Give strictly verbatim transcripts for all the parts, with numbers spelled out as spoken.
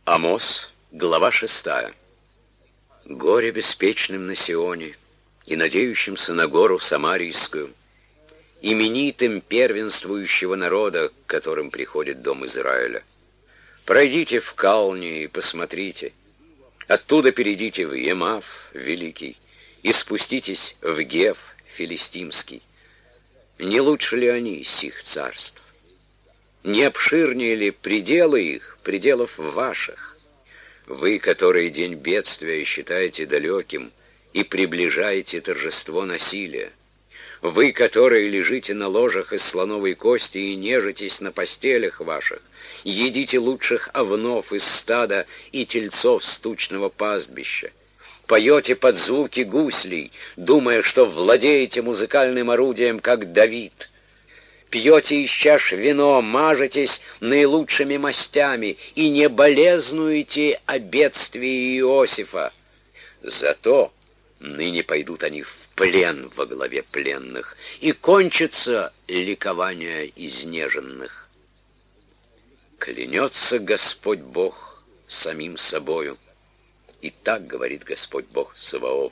Амос, глава шестая. Горе беспечным на Сионе и надеющимся на гору Самарийскую, именитым первенствующего народа, к которым приходит дом Израиля. Пройдите в Кални и посмотрите, оттуда перейдите в Емав великий и спуститесь в Гев филистимский. Не лучше ли они сих царств? Не обширнее ли пределы их, пределов ваших? Вы, которые день бедствия считаете далеким и приближаете торжество насилия. Вы, которые лежите на ложах из слоновой кости и нежитесь на постелях ваших, едите лучших овнов из стада и тельцов с тучного пастбища, поете под звуки гуслей, думая, что владеете музыкальным орудием, как Давид, пьете из чаш вино, мажетесь наилучшими мастями и не болезнуете о бедствии Иосифа. Зато ныне пойдут они в плен во главе пленных, и кончится ликование изнеженных. Клянется Господь Бог самим собою, и так говорит Господь Бог Саваоф: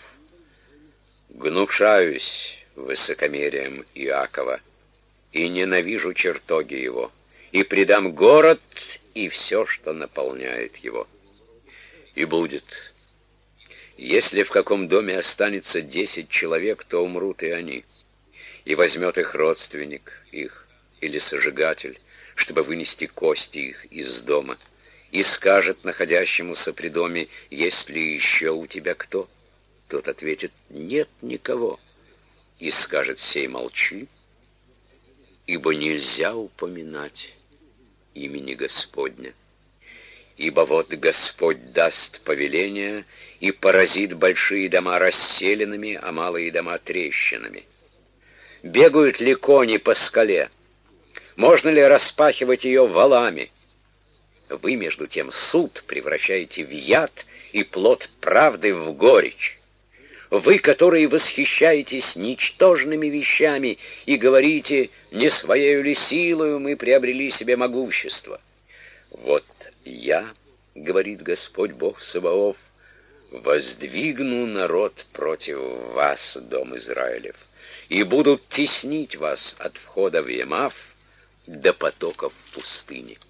гнушаюсь высокомерием Иакова, и ненавижу чертоги его, и предам город и все, что наполняет его. И будет, если в каком доме останется десять человек, то умрут и они, и возьмет их родственник их или сожигатель, чтобы вынести кости их из дома, и скажет находящемуся при доме: есть ли еще у тебя кто? Тот ответит: нет никого. И скажет сей: молчи, ибо нельзя упоминать имени Господня. Ибо вот Господь даст повеление и поразит большие дома расселенными, а малые дома трещинами. Бегают ли кони по скале? Можно ли распахивать ее валами? Вы, между тем, суд превращаете в яд и плод правды в горечь. Вы, которые восхищаетесь ничтожными вещами и говорите: не своею ли силою мы приобрели себе могущество? Вот я, говорит Господь Бог Саваоф, воздвигну народ против вас, дом Израилев, и будут теснить вас от входа в Емав до потоков пустыни.